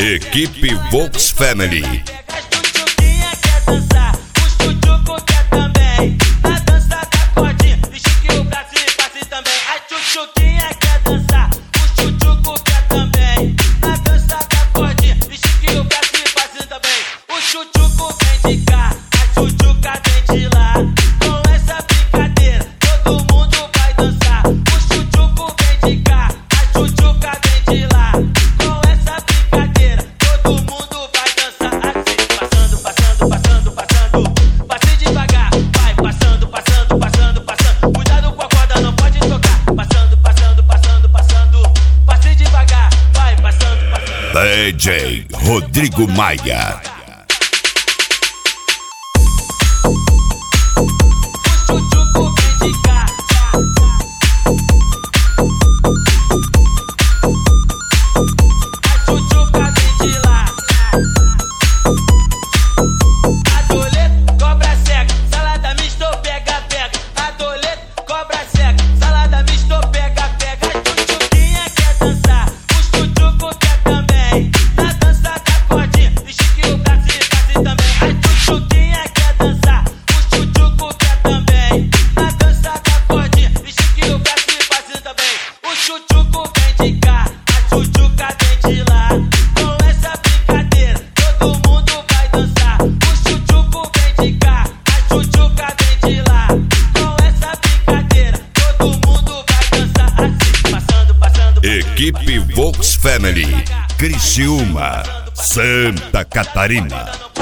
Equipe Vox Family. Chuchuquinha quer dançar, o chuchuco quer também. Na dança da cordinha, estique o braço e passe também. A chuchuquinha quer dançar, o chuchuco quer também. Na dança da cordinha, estique o braço e passe também. O chuchuco vem de cá, a chuchuca vem de lá. Com essa brincadeira, todo mundo vai dançar. O chuchuco vem de cá, a chuchuca vem de lá. Com essa brincadeira, todo mundo vai dançar assim. Passando, passando, passando, passando. Passe devagar, vai passando, passando, passando, passando. Cuidado com a corda, não pode tocar. Passando, passando, passando, passando. Passe devagar, vai passando, passando. DJ Rodrigo Maia. O chuchuco vem de cá. A chuchuca vem de lá. Adoleto, cobra cega, salada misto, pega, pega. Adoleto, cobra cega, salada misto, pega, pega. A chuchuquinha quer dançar, o chuchuco quer também. Na dança da cordinha, estique o braço e passe também. A chuchuquinha quer dançar, o chuchuco quer também. Na dança da cordinha, estique o braço e passe também. O chuchuco vem de cá, a chuchuca vem de lá. Com essa brincadeira, todo mundo vai dançar. O chuchuco vem de cá, a chuchuca vem de lá. Com essa brincadeira, todo mundo vai dançar assim. Passando, passando. Equipe Vox Family. Criciúma, Santa Catarina.